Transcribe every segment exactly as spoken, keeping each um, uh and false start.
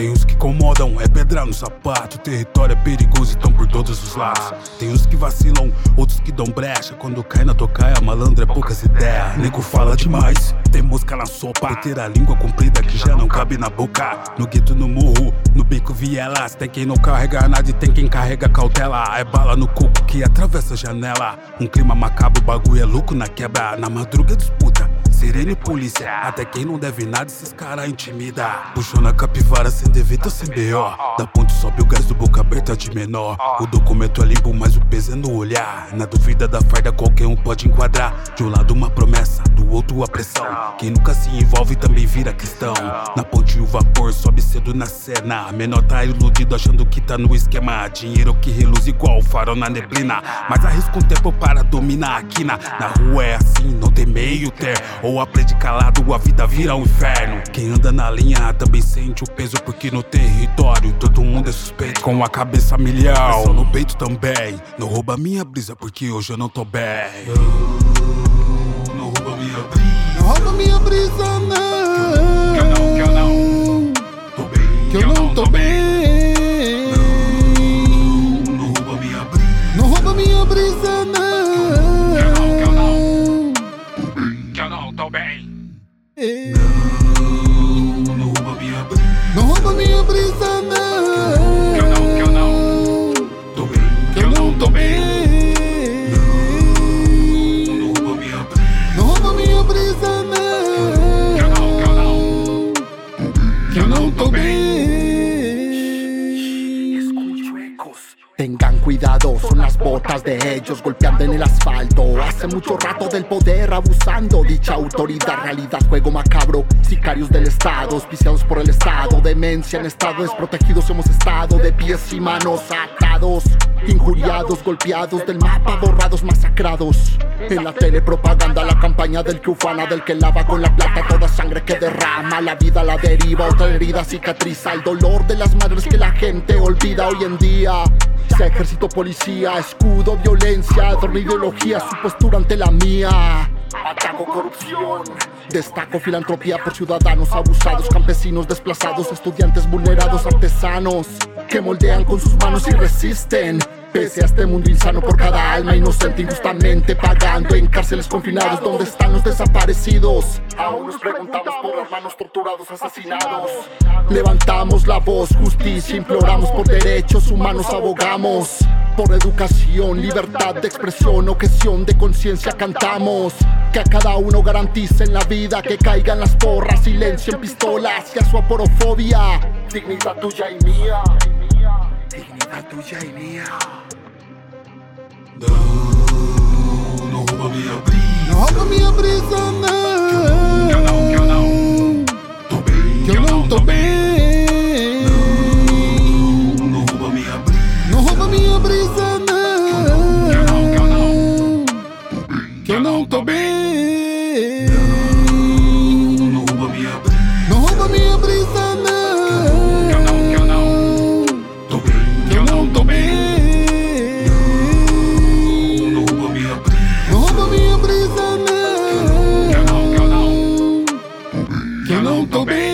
Tem uns que incomodam, é pedra no sapato. O território é perigoso, então por todos os lados. Tem uns que vacilam, outros que dão brecha. Quando cai na tocaia, malandro é poucas ideias. Nego fala demais, tem mosca na sopa. Por ter a língua comprida que já não cabe na boca. No gueto, no morro, no beco, vielas. Tem quem não carrega nada e tem quem carrega cautela. É bala no coco que atravessa a janela. Um clima macabro, o bagulho é louco na quebra. Na madruga disputa, sirene e polícia. Até quem não deve nada, esses caras intimida. Puxou na capivara sem dever, sem B O. Da ponte sobe o gás do boca aberta de menor. O documento é limpo, mas o peso é no olhar. Na dúvida da farda qualquer um pode enquadrar. De um lado uma promessa, do outro a pressão. Quem nunca se envolve também vira questão. Na ponte o vapor sobe cedo na cena. Menor tá iludido achando que tá no esquema. Dinheiro que reluz igual o farol na neblina. Mas arrisca um tempo para dominar a quina. Na rua é assim, não tem meio termo. Ou aprende calado, a vida vira um inferno. Quem anda na linha também sente o peso, porque no território todo mundo é suspeito. Com a cabeça a milhão, no peito também. Não rouba minha brisa, porque hoje eu não tô bem. Não, não rouba minha brisa. Não rouba minha brisa, não. Que eu não, que eu não tô bem. Que eu não tô bem. Não, não rouba minha brisa. Não rouba minha brisa, não. Que eu não, que eu não Que eu não tô bem. Não, não rouba minha brisa. Não rouba minha brisa, não. Que eu não, que eu não tô bem. Que eu não tô bem. Não rouba minha brisa. Não rouba minha brisa, não. Que eu não, que eu não Que eu não tô bem. Tengan cuidado, son las botas de ellos golpeando en el asfalto. Hace mucho rato del poder abusando. Dicha autoridad, realidad, juego macabro. Sicarios del estado, auspiciados por el estado. Demencia en estado desprotegidos hemos estado. De pies y manos atados, injuriados, golpeados del mapa, borrados, masacrados. En la tele propaganda, la campaña del que ufana, del que lava con la plata toda sangre que derrama. La vida a la deriva, otra herida cicatriza. El dolor de las madres que la gente olvida hoy en día. Sea ejército, policía, escudo, violencia, adorno, ideología, su postura ante la mía. Ataco corrupción, destaco filantropía por ciudadanos abusados, campesinos desplazados, estudiantes vulnerados, artesanos que moldean con sus manos y resisten. Pese a este mundo insano por cada alma inocente injustamente pagando en cárceles confinados. ¿Dónde están los desaparecidos? Aún nos preguntamos por hermanos torturados, asesinados. Levantamos la voz, justicia, imploramos por derechos humanos, abogamos por educación, libertad de expresión, objeción de conciencia, cantamos que a cada uno garanticen la vida, que caigan las porras, silencio en pistolas y a su aporofobia. Dignidad tuya y mía, dignidad tuya y mía. Não, não rouba minha brisa. Não rouba minha brisa, não. Que eu não, que eu não tô bem. Que eu não tô bem. Não, não rouba minha brisa. Não rouba minha brisa, não. Que eu não, que eu não Que eu não tô bem. Não rouba minha brisa. Não rouba minha brisa, não. Que eu não, que eu não tô bem. Que eu não tô bem. Não rouba minha brisa. Não rouba minha brisa, não. Que eu não, que eu não Que eu não tô bem.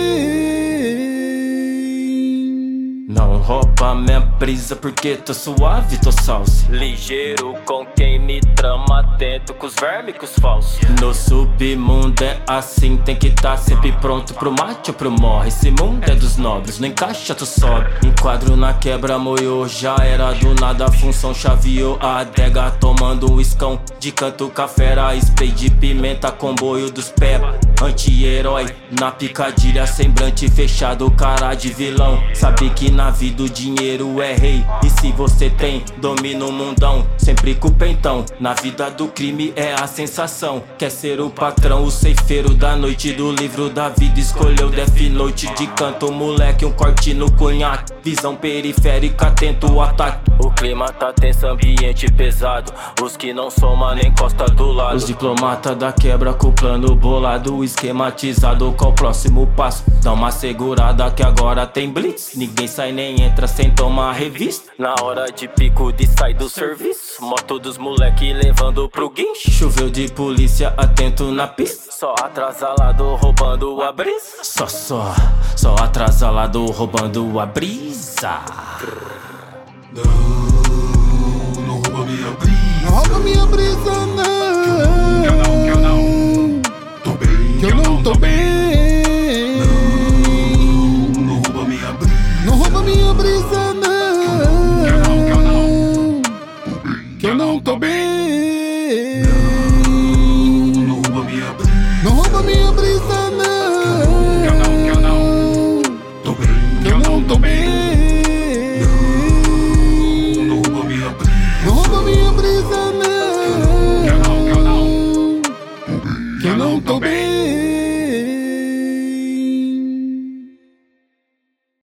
Não rouba minha brisa porque tô suave, tô salse. Ligeiro com quem me trama, atento com os vermes, com os falsos. No submundo é assim, tem que tá sempre pronto pro mate ou pro morre. Esse mundo é dos nobres, não encaixa, tu sobe. Enquadro na quebra, moiô, já era do nada. A função chaveou a adega, tomando um iscão de canto cafera, spray de pimenta, comboio dos peba. Anti-herói, na picadilha, semblante fechado, cara de vilão. Sabe que na vida o dinheiro é rei, e se você tem, domina o mundão. Sempre com o pentão, na vida do crime é a sensação. Quer ser o patrão, o ceifeiro da noite. Do livro da vida escolheu Death Note. De canto moleque, um corte no cunhaque. Visão periférica, atento o ataque. O clima tá tenso, ambiente pesado. Os que não somam nem encosta do lado. Os diplomata da quebra com o plano bolado, esquematizado com o próximo passo. Dá uma segurada que agora tem blitz. Ninguém sai nem entra sem tomar revista. Na hora de pico de sai do serviço, moto dos moleque levando pro guincho. Choveu de polícia, atento na pista. só atrasalado roubando a brisa. Só, só, só atrasalado roubando a brisa. Não, não rouba minha brisa. Não rouba minha brisa, não.